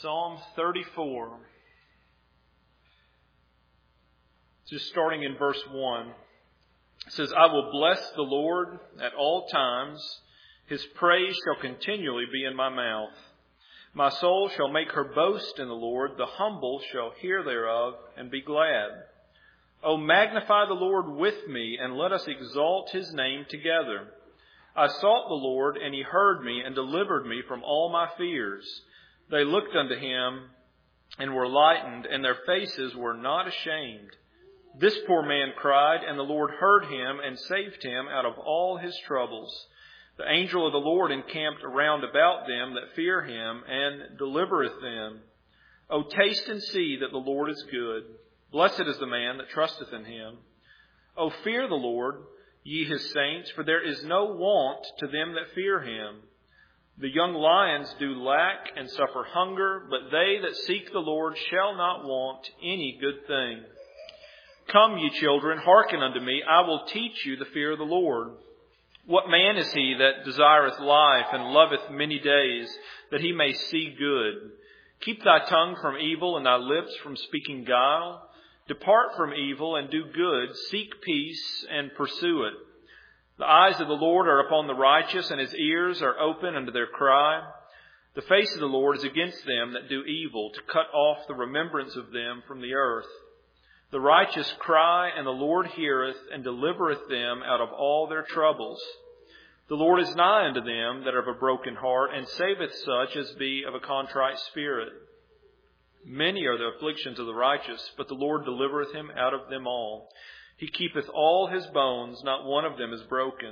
Psalm 34. Just starting in verse 1. It says, I will bless the Lord at all times. His praise shall continually be in my mouth. My soul shall make her boast in the Lord. The humble shall hear thereof and be glad. O magnify the Lord with me, and let us exalt his name together. I sought the Lord, and he heard me, and delivered me from all my fears. They looked unto him, and were lightened, and their faces were not ashamed. This poor man cried, and the Lord heard him, and saved him out of all his troubles. The angel of the Lord encamped around about them that fear him, and delivereth them. O taste and see that the Lord is good. Blessed is the man that trusteth in him. O fear the Lord, ye his saints, for there is no want to them that fear him. The young lions do lack and suffer hunger, but they that seek the Lord shall not want any good thing. Come, ye children, hearken unto me. I will teach you the fear of the Lord. What man is he that desireth life and loveth many days, that he may see good? Keep thy tongue from evil and thy lips from speaking guile. Depart from evil and do good. Seek peace and pursue it. The eyes of the Lord are upon the righteous, and his ears are open unto their cry. The face of the Lord is against them that do evil, to cut off the remembrance of them from the earth. The righteous cry, and the Lord heareth, and delivereth them out of all their troubles. The Lord is nigh unto them that are of a broken heart, and saveth such as be of a contrite spirit. Many are the afflictions of the righteous, but the Lord delivereth him out of them all. He keepeth all his bones, not one of them is broken.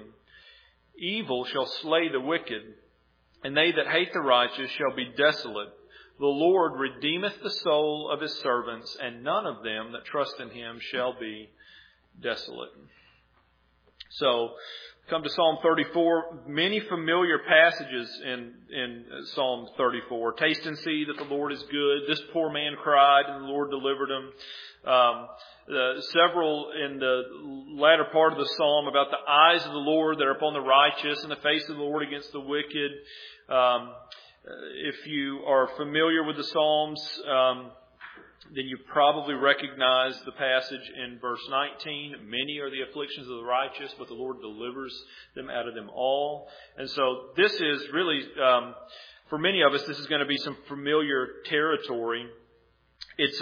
Evil shall slay the wicked, and they that hate the righteous shall be desolate. The Lord redeemeth the soul of his servants, and none of them that trust in him shall be desolate. So, come to Psalm 34. Many familiar passages in Psalm 34. Taste and see that the Lord is good. This poor man cried, and the Lord delivered him. Several in the latter part of the psalm about the eyes of the Lord that are upon the righteous, and the face of the Lord against the wicked. If you are familiar with the Psalms, then you probably recognize the passage in verse 19. Many are the afflictions of the righteous, but the Lord delivers them out of them all. And so this is really, for many of us, this is going to be some familiar territory. It's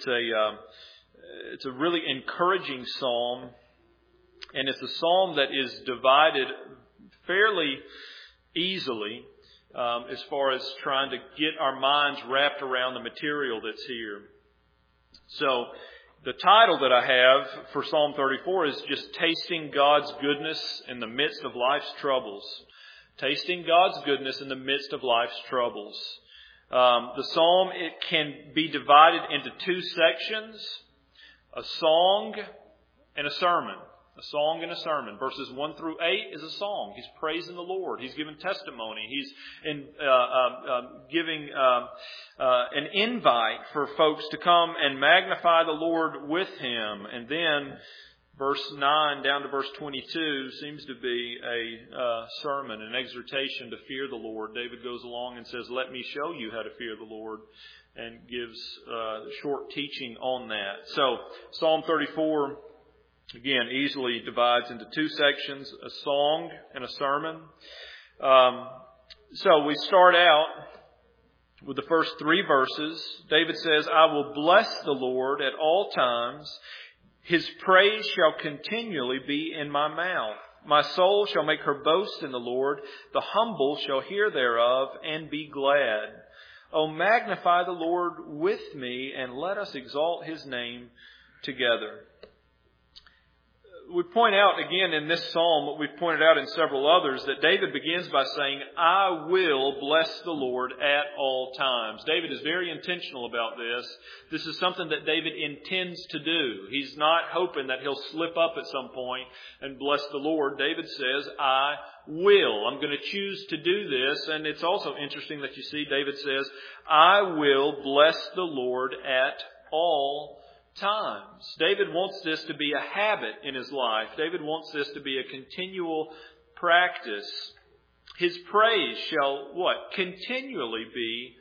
a really encouraging psalm, and it's a psalm that is divided fairly easily. As far as trying to get our minds wrapped around the material that's here. So the title that I have for Psalm 34 is just Tasting God's Goodness in the Midst of Life's Troubles. Tasting God's Goodness in the Midst of Life's Troubles. The psalm, it can be divided into two sections, a song and a sermon. A song and a sermon. Verses 1 through 8 is a song. He's praising the Lord. He's giving testimony. He's giving an invite for folks to come and magnify the Lord with him. And then verse 9 down to verse 22 seems to be a sermon, an exhortation to fear the Lord. David goes along and says, let me show you how to fear the Lord, and gives short teaching on that. So Psalm 34... again, easily divides into two sections, a song and a sermon. So we start out with the first three verses. David says, I will bless the Lord at all times. His praise shall continually be in my mouth. My soul shall make her boast in the Lord. The humble shall hear thereof and be glad. O magnify the Lord with me, and let us exalt his name together. We point out again in this psalm, what we've pointed out in several others, that David begins by saying, I will bless the Lord at all times. David is very intentional about this. This is something that David intends to do. He's not hoping that he'll slip up at some point and bless the Lord. David says, I will. I'm going to choose to do this. And it's also interesting that you see David says, I will bless the Lord at all times. David wants this to be a habit in his life. David wants this to be a continual practice. His praise shall what? Continually be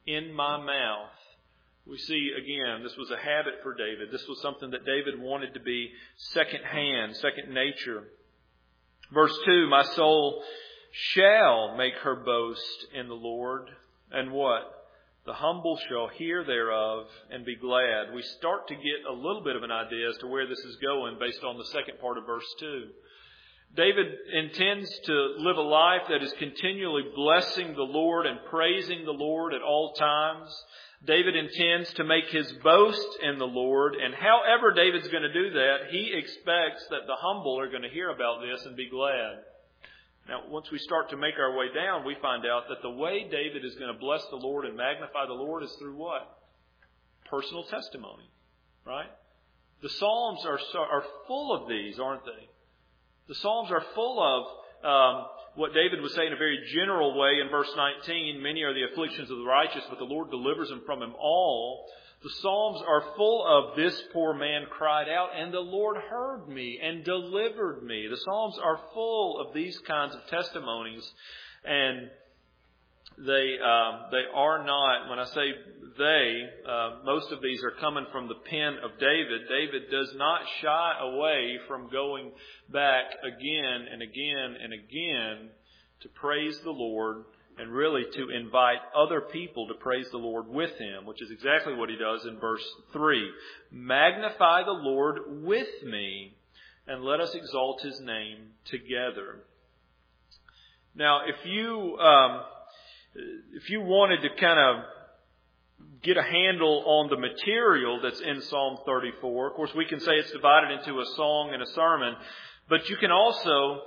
in my mouth. We see, again, this was a habit for David. This was something that David wanted to be second hand, second nature. Verse 2, my soul shall make her boast in the Lord. And what? The humble shall hear thereof and be glad. We start to get a little bit of an idea as to where this is going based on the second part of verse 2. David intends to live a life that is continually blessing the Lord and praising the Lord at all times. David intends to make his boast in the Lord, and however David's going to do that, he expects that the humble are going to hear about this and be glad. Now, once we start to make our way down, we find out that the way David is going to bless the Lord and magnify the Lord is through what? Personal testimony, right? The Psalms are full of these, aren't they? The Psalms are full of what David was saying in a very general way in verse 19. Many are the afflictions of the righteous, but the Lord delivers them from them all. The Psalms are full of this poor man cried out, and the Lord heard me and delivered me. The Psalms are full of these kinds of testimonies, and they are not, when I say they, most of these are coming from the pen of David. David does not shy away from going back again and again and again to praise the Lord and really to invite other people to praise the Lord with him, which is exactly what he does in verse 3. Magnify the Lord with me, and let us exalt his name together. Now, if you wanted to kind of get a handle on the material that's in Psalm 34, of course we can say it's divided into a song and a sermon, but you can also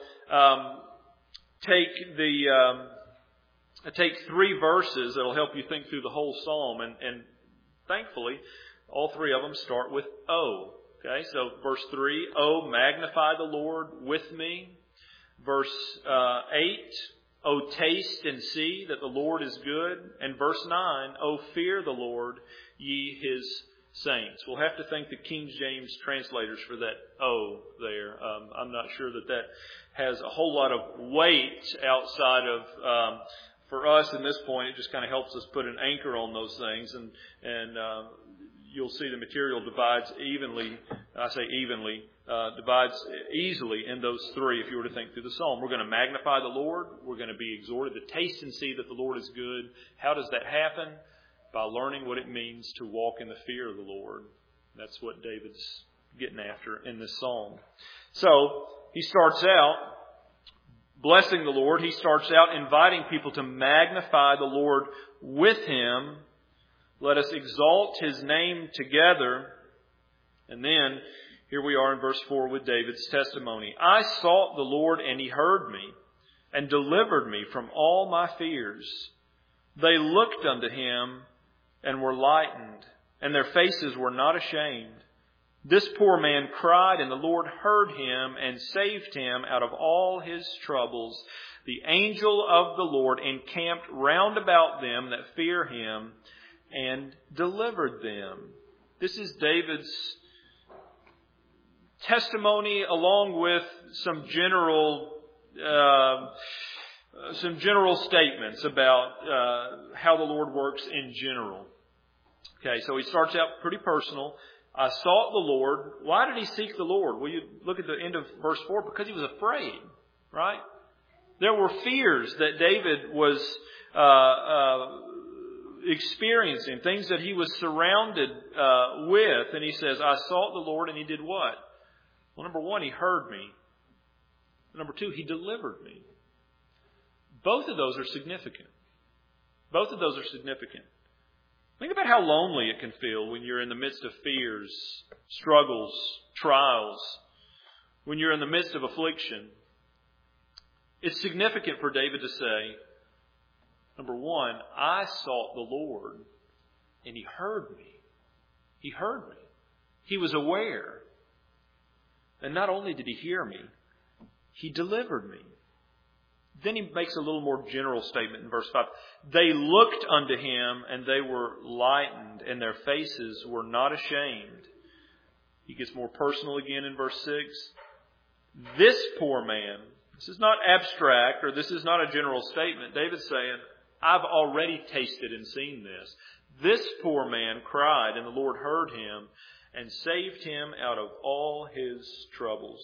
take three verses that'll help you think through the whole psalm, and thankfully all three of them start with O. Okay, so verse 3, O magnify the Lord with me. Verse 8, O taste and see that the Lord is good. And verse 9, O fear the Lord, ye his saints. We'll have to thank the King James translators for that O there. I'm not sure that has a whole lot of weight outside of, for us in this point, it just kind of helps us put an anchor on those things. And you'll see the material divides evenly. I say evenly. Divides easily in those three if you were to think through the psalm. We're going to magnify the Lord. We're going to be exhorted to taste and see that the Lord is good. How does that happen? By learning what it means to walk in the fear of the Lord. That's what David's getting after in this psalm. So he starts out blessing the Lord. He starts out inviting people to magnify the Lord with him. Let us exalt his name together. And then here we are in verse 4 with David's testimony. I sought the Lord, and he heard me, and delivered me from all my fears. They looked unto him, and were lightened, and their faces were not ashamed. This poor man cried, and the Lord heard him, and saved him out of all his troubles. The angel of the Lord encamped round about them that fear him, and delivered them. This is David's testimony, along with some general statements about how the Lord works in general. Okay, so he starts out pretty personal. I sought the Lord. Why did he seek the Lord? Well, you look at the end of verse 4, because he was afraid, right? There were fears that David was experiencing, things that he was surrounded with. And he says, I sought the Lord, and he did what? Well, number one, he heard me. Number two, he delivered me. Both of those are significant. Both of those are significant. Think about how lonely it can feel when you're in the midst of fears, struggles, trials, when you're in the midst of affliction. It's significant for David to say, number one, I sought the Lord, and he heard me. He heard me. He was aware. And not only did he hear me, he delivered me. Then he makes a little more general statement in verse 5. They looked unto him, and they were lightened, and their faces were not ashamed. He gets more personal again in verse 6. This poor man, this is not abstract, or this is not a general statement. David's saying, I've already tasted and seen this. This poor man cried, and the Lord heard him and saved him out of all his troubles.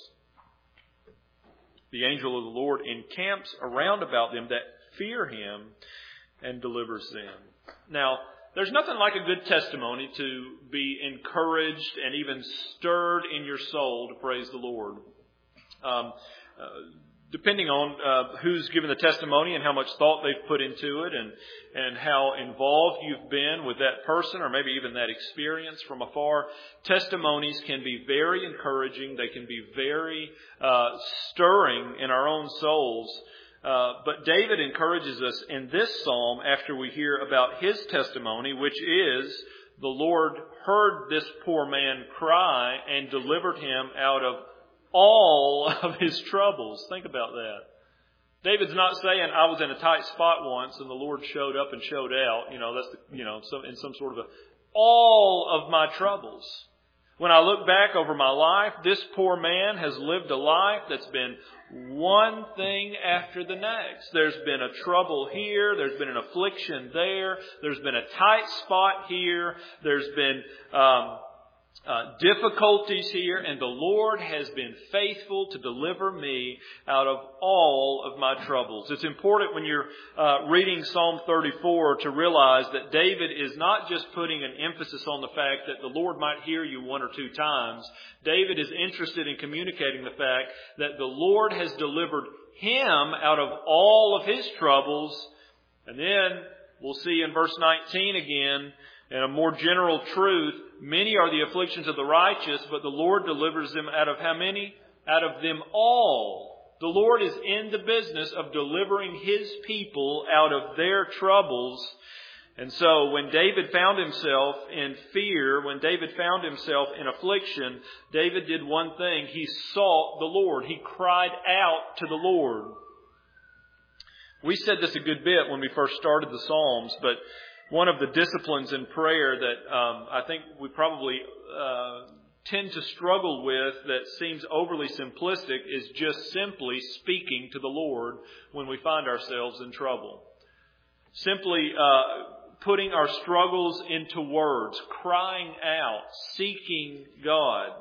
The angel of the Lord encamps around about them that fear him and delivers them. Now, there's nothing like a good testimony to be encouraged and even stirred in your soul to praise the Lord. Depending on who's given the testimony and how much thought they've put into it and how involved you've been with that person or maybe even that experience from afar, testimonies can be very encouraging. They can be very stirring in our own souls. But David encourages us in this psalm after we hear about his testimony, which is the Lord heard this poor man cry and delivered him out of all of his troubles. Think about that. David's not saying, I was in a tight spot once and the Lord showed up and showed out. In some sort of all of my troubles. When I look back over my life, this poor man has lived a life that's been one thing after the next. There's been a trouble here. There's been an affliction there. There's been a tight spot here. There's been difficulties here, and the Lord has been faithful to deliver me out of all of my troubles. It's important when you're reading Psalm 34 to realize that David is not just putting an emphasis on the fact that the Lord might hear you one or two times. David is interested in communicating the fact that the Lord has delivered him out of all of his troubles. And then we'll see in verse 19 again, and a more general truth, many are the afflictions of the righteous, but the Lord delivers them out of how many? Out of them all. The Lord is in the business of delivering His people out of their troubles. And so when David found himself in fear, when David found himself in affliction, David did one thing. He sought the Lord. He cried out to the Lord. We said this a good bit when we first started the Psalms, but one of the disciplines in prayer that I think we probably tend to struggle with that seems overly simplistic is just simply speaking to the Lord when we find ourselves in trouble. Simply putting our struggles into words, crying out, seeking God.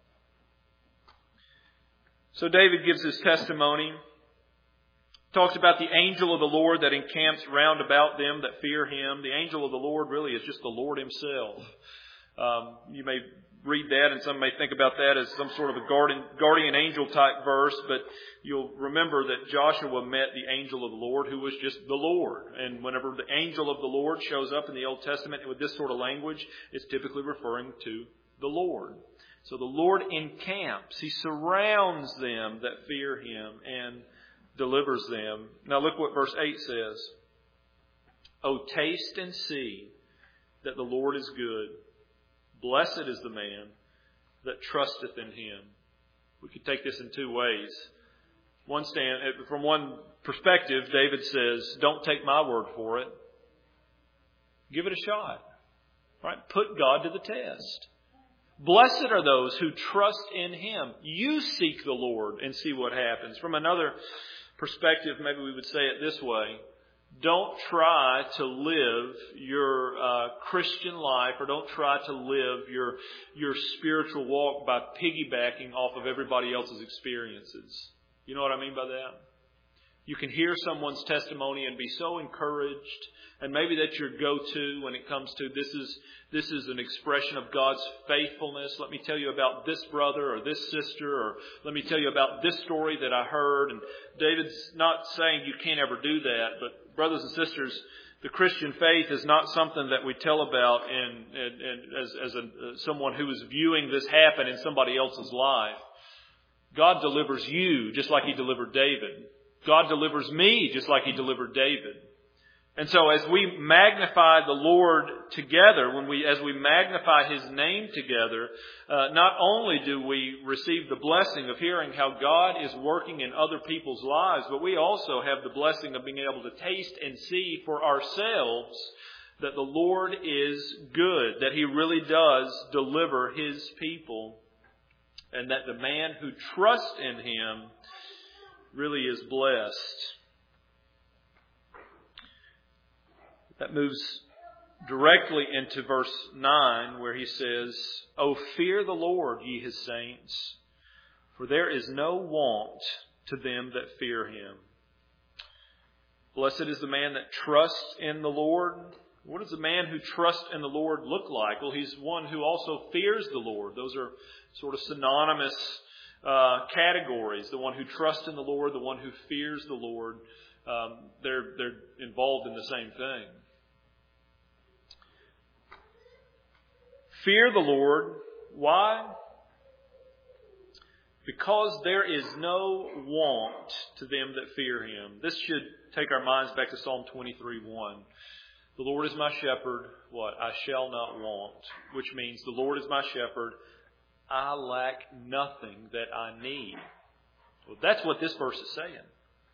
So David gives his testimony. Talks about the angel of the Lord that encamps round about them that fear Him. The angel of the Lord really is just the Lord Himself. You may read that, and some may think about that as some sort of a guardian angel type verse, but you'll remember that Joshua met the angel of the Lord, who was just the Lord. And whenever the angel of the Lord shows up in the Old Testament with this sort of language, it's typically referring to the Lord. So the Lord encamps. He surrounds them that fear Him and delivers them. Now look what verse 8 says. "O taste and see that the Lord is good. Blessed is the man that trusteth in Him." We could take this in two ways. From one perspective, David says, don't take my word for it. Give it a shot. Right? Put God to the test. Blessed are those who trust in Him. You seek the Lord and see what happens. From another perspective, maybe we would say it this way. Don't try to live your Christian life, or don't try to live your spiritual walk by piggybacking off of everybody else's experiences. You know what I mean by that? You can hear someone's testimony and be so encouraged, and maybe that's your go-to when it comes to this is an expression of God's faithfulness. Let me tell you about this brother or this sister, or let me tell you about this story that I heard. And David's not saying you can't ever do that, but brothers and sisters, the Christian faith is not something that we tell about as someone who is viewing this happen in somebody else's life. God delivers you just like He delivered David. God delivers me just like He delivered David. And so as we magnify the Lord together, as we magnify His name together, not only do we receive the blessing of hearing how God is working in other people's lives, but we also have the blessing of being able to taste and see for ourselves that the Lord is good, that He really does deliver His people, and that the man who trusts in Him really is blessed. That moves directly into verse 9 where he says, "O fear the Lord, ye his saints, for there is no want to them that fear him." Blessed is the man that trusts in the Lord. What does a man who trusts in the Lord look like? Well, he's one who also fears the Lord. Those are sort of synonymous categories. The one who trusts in the Lord, the one who fears the Lord. They're involved in the same thing. Fear the Lord. Why? Because there is no want to them that fear him. This should take our minds back to Psalm 23:1. The Lord is my shepherd, what? I shall not want. Which means the Lord is my shepherd. I lack nothing that I need. Well, that's what this verse is saying.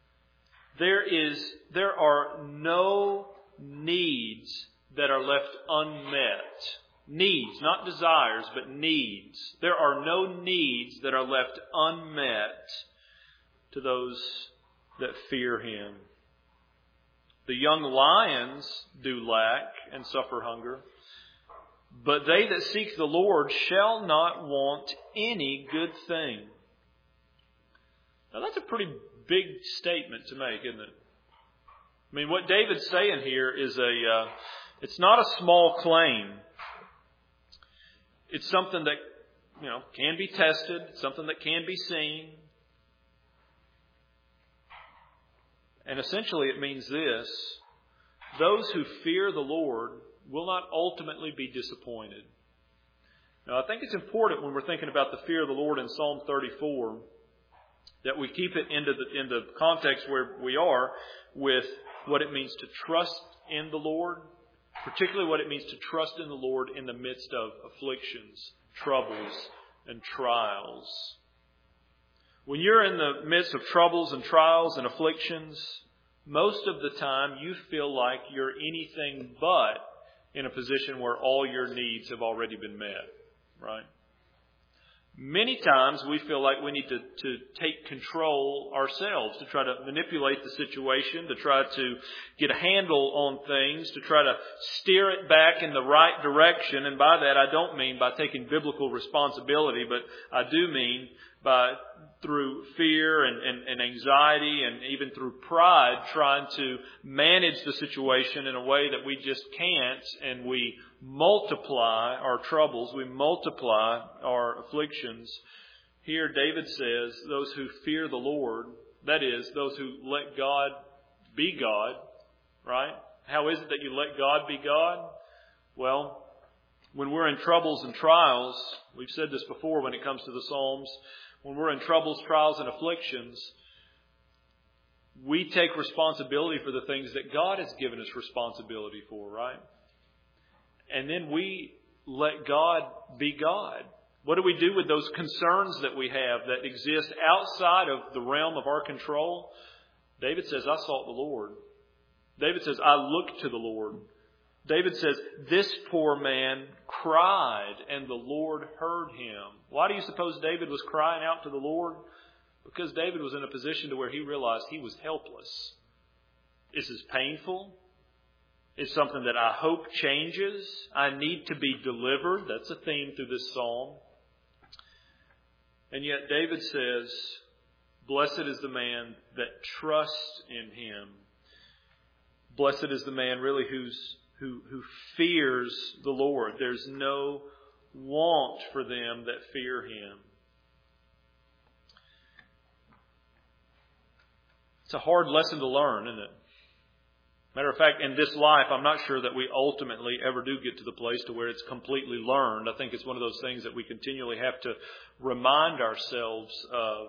There are no needs that are left unmet. Needs, not desires, but needs. There are no needs that are left unmet to those that fear him. The young lions do lack and suffer hunger, but they that seek the Lord shall not want any good thing. Now that's a pretty big statement to make, isn't it? I mean, what David's saying here is it's not a small claim. It's something that, can be tested, something that can be seen. And essentially it means this: those who fear the Lord will not ultimately be disappointed. Now, I think it's important when we're thinking about the fear of the Lord in Psalm 34 that we keep it into the context where we are with what it means to trust in the Lord, particularly what it means to trust in the Lord in the midst of afflictions, troubles, and trials. When you're in the midst of troubles and trials and afflictions, most of the time you feel like you're anything but in a position where all your needs have already been met, right? Many times we feel like we need to take control ourselves, to try to manipulate the situation, to try to get a handle on things, to try to steer it back in the right direction. And by that, I don't mean by taking biblical responsibility, but I do mean through fear and anxiety and even through pride, trying to manage the situation in a way that we just can't, and we multiply our troubles, we multiply our afflictions. Here David says, those who fear the Lord, that is, those who let God be God, right? How is it that you let God be God? Well, when we're in troubles and trials, we've said this before when it comes to the Psalms, when we're in troubles, trials, and afflictions, we take responsibility for the things that God has given us responsibility for, right? And then we let God be God. What do we do with those concerns that we have that exist outside of the realm of our control? David says, I sought the Lord. David says, I looked to the Lord. David says, this poor man cried and the Lord heard him. Why do you suppose David was crying out to the Lord? Because David was in a position to where he realized he was helpless. This is painful. It's something that I hope changes. I need to be delivered. That's a theme through this psalm. And yet David says, blessed is the man that trusts in him. Blessed is the man really who fears the Lord. There's no want for them that fear him. It's a hard lesson to learn, isn't it? Matter of fact, in this life, I'm not sure that we ultimately ever do get to the place to where it's completely learned. I think it's one of those things that we continually have to remind ourselves of.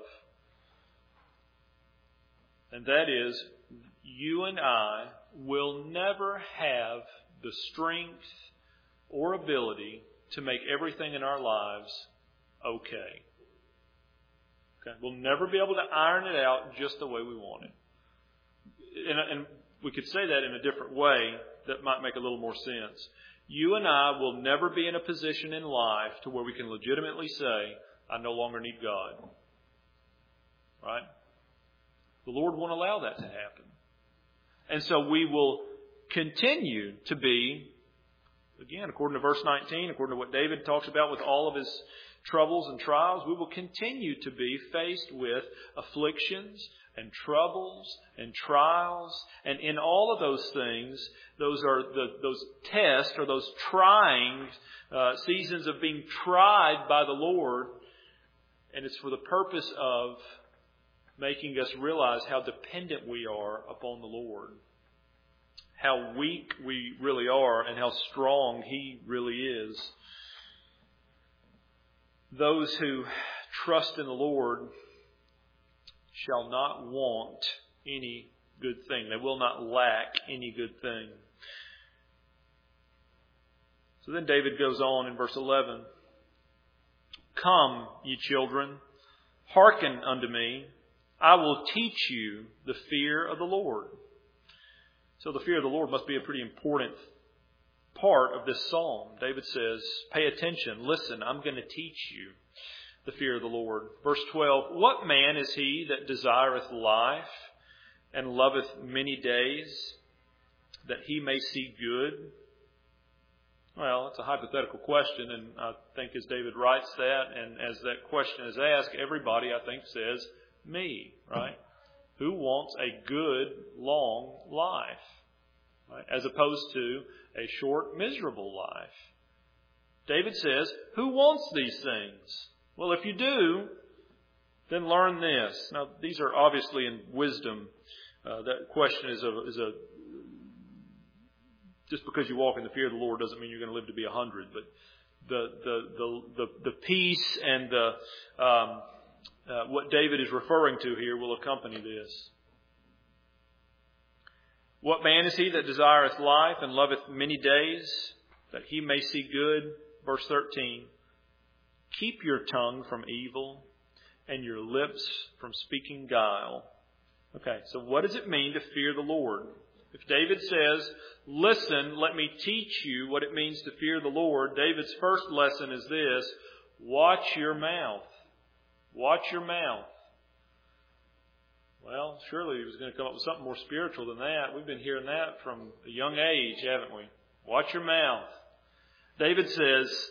And that is, you and I will never have the strength or ability to make everything in our lives okay. We'll never be able to iron it out just the way we want it. And we could say that in a different way that might make a little more sense. You and I will never be in a position in life to where we can legitimately say, I no longer need God. Right? The Lord won't allow that to happen. And so we will continue to be, again, according to verse 19, according to what David talks about with all of his troubles and trials, we will continue to be faced with afflictions and troubles and trials. And in all of those things, those are those tests or those trying seasons of being tried by the Lord. And it's for the purpose of making us realize how dependent we are upon the Lord, how weak we really are, and how strong He really is. Those who trust in the Lord shall not want any good thing. They will not lack any good thing. So then David goes on in verse 11. Come, ye children, hearken unto me. I will teach you the fear of the Lord. So the fear of the Lord must be a pretty important part of this psalm. David says, pay attention, listen, I'm going to teach you the fear of the Lord. Verse 12, what man is he that desireth life and loveth many days, that he may see good? Well, it's a hypothetical question, and I think as David writes that, and as that question is asked, everybody, I think, says, me, right? Who wants a good, long life, right? As opposed to a short, miserable life. David says, who wants these things? Well, if you do, then learn this. Now, these are obviously in wisdom. That question is a just because you walk in the fear of the Lord doesn't mean you're going to live to be 100. But the peace and what David is referring to here will accompany this. What man is he that desireth life and loveth many days, that he may see good? Verse 13. Keep your tongue from evil and your lips from speaking guile. Okay, so what does it mean to fear the Lord? If David says, listen, let me teach you what it means to fear the Lord, David's first lesson is this: watch your mouth. Watch your mouth. Well, surely he was going to come up with something more spiritual than that. We've been hearing that from a young age, haven't we? Watch your mouth. David says,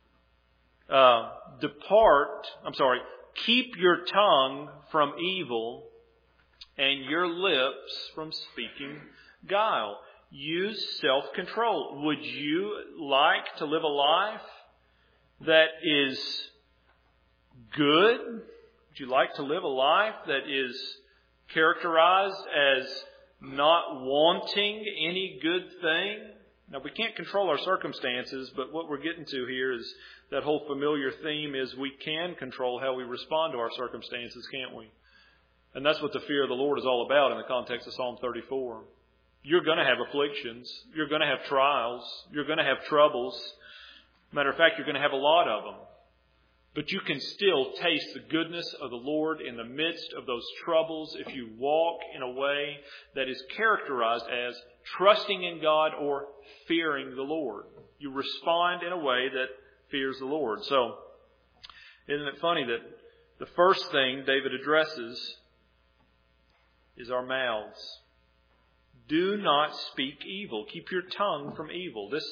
keep your tongue from evil and your lips from speaking guile. Use self-control. Would you like to live a life that is good? Would you like to live a life that is characterized as not wanting any good thing? Now, we can't control our circumstances, but what we're getting to here is that whole familiar theme is we can control how we respond to our circumstances, can't we? And that's what the fear of the Lord is all about in the context of Psalm 34. You're going to have afflictions. You're going to have trials. You're going to have troubles. Matter of fact, you're going to have a lot of them. But you can still taste the goodness of the Lord in the midst of those troubles if you walk in a way that is characterized as trusting in God or fearing the Lord. You respond in a way that fears the Lord. So, isn't it funny that the first thing David addresses is our mouths. Do not speak evil. Keep your tongue from evil. This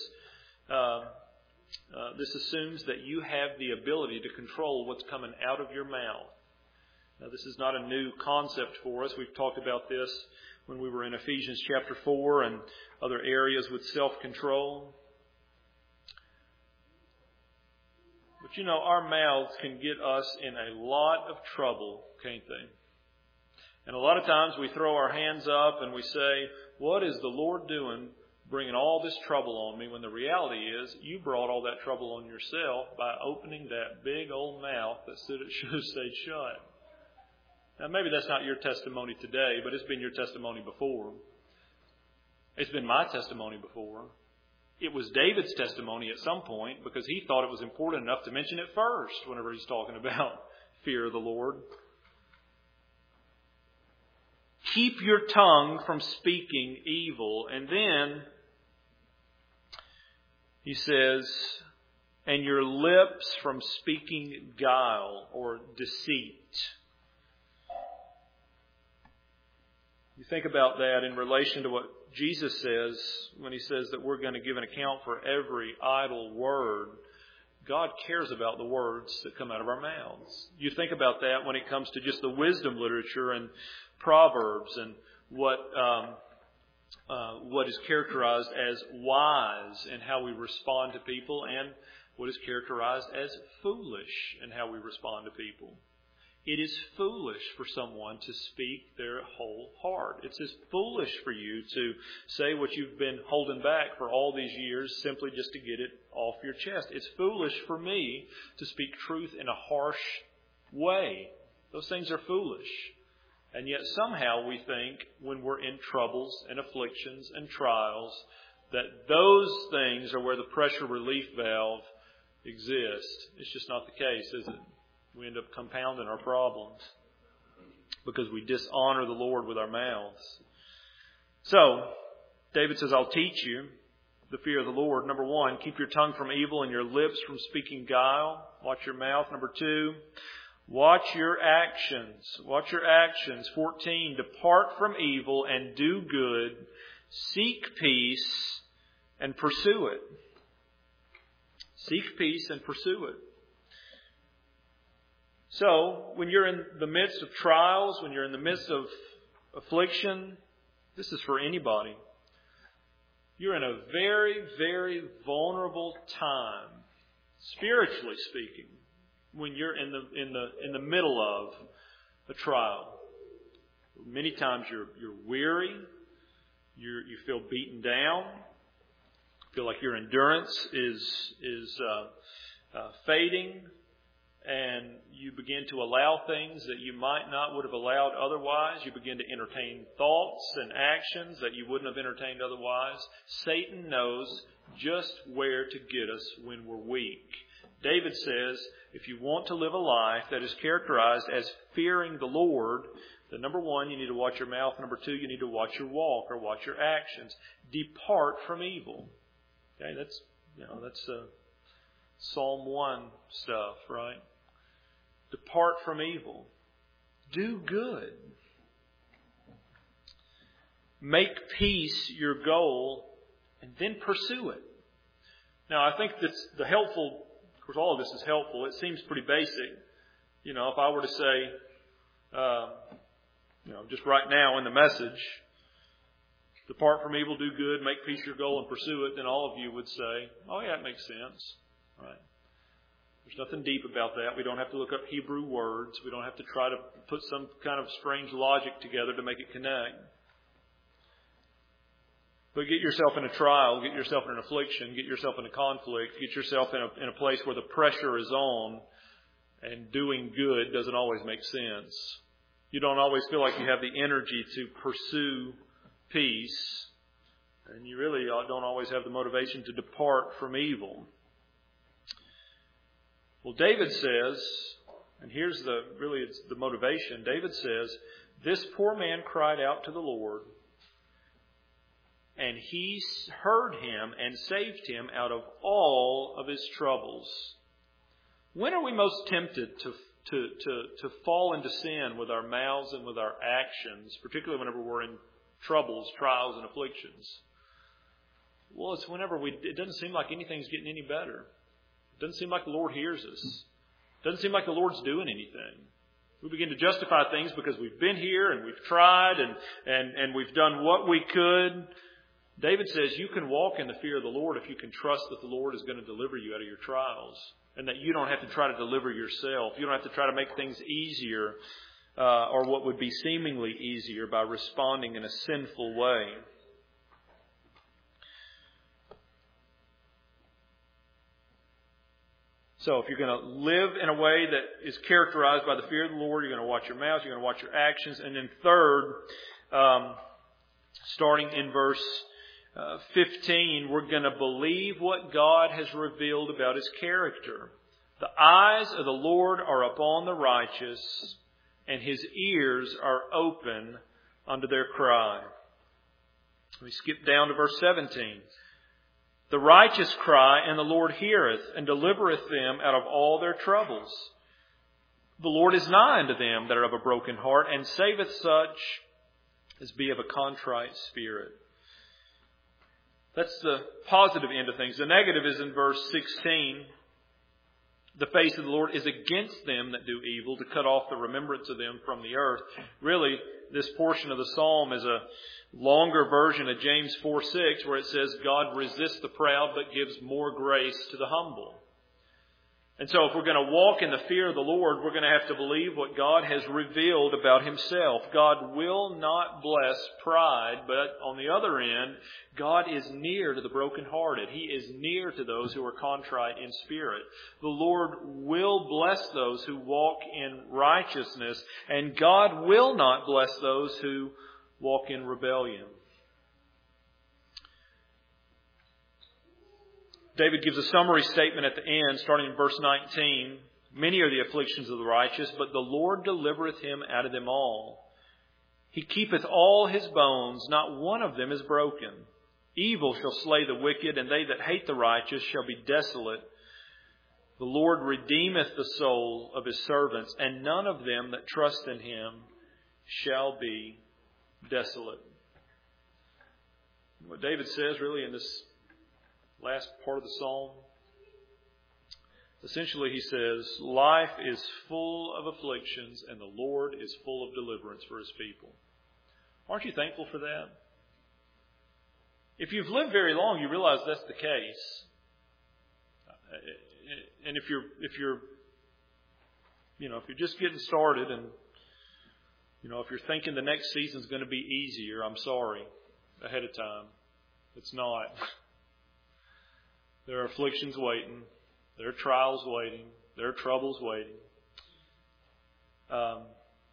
assumes that you have the ability to control what's coming out of your mouth. Now, this is not a new concept for us. We've talked about this when we were in Ephesians chapter 4 and other areas with self-control. But you know, our mouths can get us in a lot of trouble, can't they? And a lot of times we throw our hands up and we say, what is the Lord doing bringing all this trouble on me? When the reality is you brought all that trouble on yourself by opening that big old mouth that should have stayed shut. Now, maybe that's not your testimony today, but it's been your testimony before. It's been my testimony before. It was David's testimony at some point because he thought it was important enough to mention it first whenever he's talking about fear of the Lord. Keep your tongue from speaking evil. And then he says, and your lips from speaking guile or deceit. You think about that in relation to what Jesus says when He says that we're going to give an account for every idle word. God cares about the words that come out of our mouths. You think about that when it comes to just the wisdom literature and Proverbs and what is characterized as wise and how we respond to people, and what is characterized as foolish and how we respond to people. It is foolish for someone to speak their whole heart. It's as foolish for you to say what you've been holding back for all these years simply just to get it off your chest. It's foolish for me to speak truth in a harsh way. Those things are foolish. And yet somehow we think when we're in troubles and afflictions and trials that those things are where the pressure relief valve exists. It's just not the case, is it? We end up compounding our problems because we dishonor the Lord with our mouths. So, David says, I'll teach you the fear of the Lord. Number 1, keep your tongue from evil and your lips from speaking guile. Watch your mouth. Number 2, watch your actions. Watch your actions. 14, depart from evil and do good. Seek peace and pursue it. Seek peace and pursue it. So, when you're in the midst of trials, when you're in the midst of affliction, this is for anybody. You're in a very, very vulnerable time, spiritually speaking, when you're in the middle of a trial. Many times you're weary, you feel beaten down, feel like your endurance is fading. And you begin to allow things that you might not would have allowed otherwise. You begin to entertain thoughts and actions that you wouldn't have entertained otherwise. Satan knows just where to get us when we're weak. David says, if you want to live a life that is characterized as fearing the Lord, then number 1, you need to watch your mouth. Number 2, you need to watch your walk or watch your actions. Depart from evil. Okay, that's Psalm 1 stuff, right? Depart from evil. Do good. Make peace your goal and then pursue it. Now, I think that's the helpful, of course, all of this is helpful. It seems pretty basic. If I were to say, just right now in the message, depart from evil, do good, make peace your goal and pursue it, then all of you would say, oh yeah, it makes sense. Right? There's nothing deep about that. We don't have to look up Hebrew words. We don't have to try to put some kind of strange logic together to make it connect. But get yourself in a trial, get yourself in an affliction, get yourself in a conflict, get yourself in a place where the pressure is on, and doing good doesn't always make sense. You don't always feel like you have the energy to pursue peace, and you really don't always have the motivation to depart from evil. Well, David says, and here's it's the motivation. David says, this poor man cried out to the Lord, and He heard him and saved him out of all of his troubles. When are we most tempted to fall into sin with our mouths and with our actions, particularly whenever we're in troubles, trials, and afflictions? Well, it's whenever it doesn't seem like anything's getting any better. It doesn't seem like the Lord hears us. It doesn't seem like the Lord's doing anything. We begin to justify things because we've been here and we've tried and we've done what we could. David says you can walk in the fear of the Lord if you can trust that the Lord is going to deliver you out of your trials, and that you don't have to try to deliver yourself. You don't have to try to make things easier or what would be seemingly easier by responding in a sinful way. So if you're going to live in a way that is characterized by the fear of the Lord, you're going to watch your mouth, you're going to watch your actions. And then third, starting in verse 15, we're going to believe what God has revealed about His character. The eyes of the Lord are upon the righteous, and His ears are open unto their cry. We skip down to verse 17. The righteous cry, and the Lord heareth, and delivereth them out of all their troubles. The Lord is nigh unto them that are of a broken heart, and saveth such is be of a contrite spirit. That's the positive end of things. The negative is in verse 16. The face of the Lord is against them that do evil, to cut off the remembrance of them from the earth. Really, this portion of the psalm is a longer version of James 4:6, where it says, God resists the proud but gives more grace to the humble. And so if we're going to walk in the fear of the Lord, we're going to have to believe what God has revealed about Himself. God will not bless pride, but on the other end, God is near to the brokenhearted. He is near to those who are contrite in spirit. The Lord will bless those who walk in righteousness, and God will not bless those who walk in rebellion. David gives a summary statement at the end, starting in verse 19. Many are the afflictions of the righteous, but the Lord delivereth him out of them all. He keepeth all his bones, not one of them is broken. Evil shall slay the wicked, and they that hate the righteous shall be desolate. The Lord redeemeth the soul of His servants, and none of them that trust in Him shall be desolate. What David says really in this last part of the psalm, essentially he says, life is full of afflictions and the Lord is full of deliverance for His people. Aren't you thankful for that? If you've lived very long, you realize that's the case. And if you're just getting started, and if you're thinking the next season's going to be easier, I'm sorry ahead of time. It's not. There are afflictions waiting. There are trials waiting. There are troubles waiting. But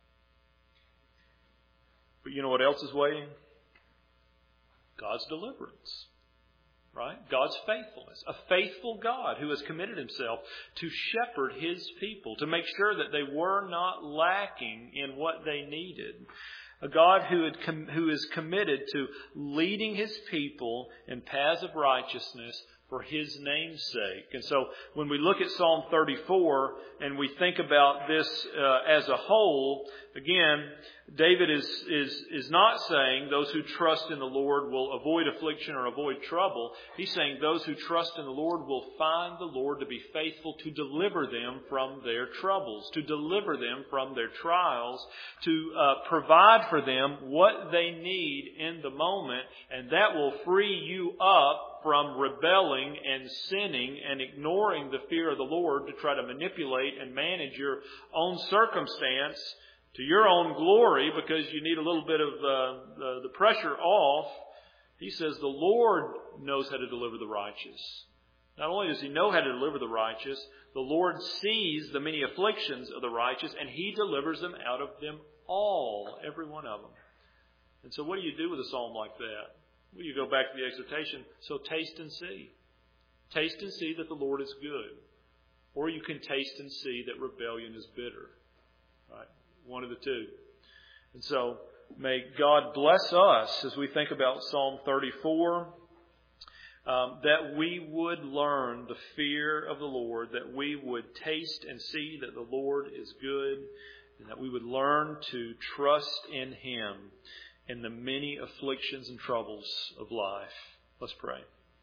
you know what else is waiting? God's deliverance. Right? God's faithfulness. A faithful God who has committed Himself to shepherd His people, to make sure that they were not lacking in what they needed. A God who is committed to leading His people in paths of righteousness for His name's sake. And so when we look at Psalm 34 and we think about this as a whole, again, David is not saying those who trust in the Lord will avoid affliction or avoid trouble. He's saying those who trust in the Lord will find the Lord to be faithful to deliver them from their troubles, to deliver them from their trials, to provide for them what they need in the moment, and that will free you up from rebelling and sinning and ignoring the fear of the Lord to try to manipulate and manage your own circumstance to your own glory because you need a little bit of the pressure off. He says the Lord knows how to deliver the righteous. Not only does He know how to deliver the righteous, the Lord sees the many afflictions of the righteous and He delivers them out of them all, every one of them. And so what do you do with a psalm like that? Well, you go back to the exhortation, so taste and see. Taste and see that the Lord is good. Or you can taste and see that rebellion is bitter. Right? One of the two. And so may God bless us as we think about Psalm 34, that we would learn the fear of the Lord, that we would taste and see that the Lord is good, and that we would learn to trust in Him in the many afflictions and troubles of life. Let's pray.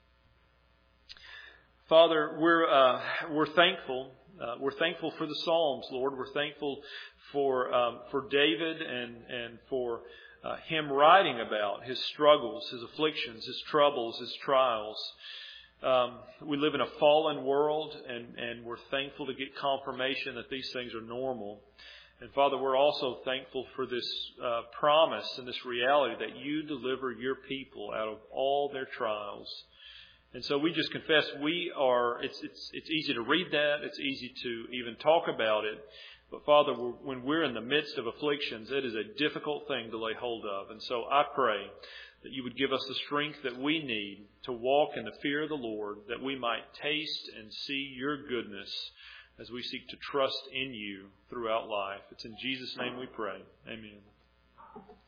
Father, we're thankful. We're thankful for the Psalms, Lord. We're thankful for David and for him writing about his struggles, his afflictions, his troubles, his trials. We live in a fallen world, and we're thankful to get confirmation that these things are normal. And Father, we're also thankful for this promise and this reality that You deliver Your people out of all their trials. And so we just confess it's easy to read that. It's easy to even talk about it. But Father, when we're in the midst of afflictions, it is a difficult thing to lay hold of. And so I pray that You would give us the strength that we need to walk in the fear of the Lord, that we might taste and see Your goodness as we seek to trust in You throughout life. It's in Jesus' name we pray. Amen.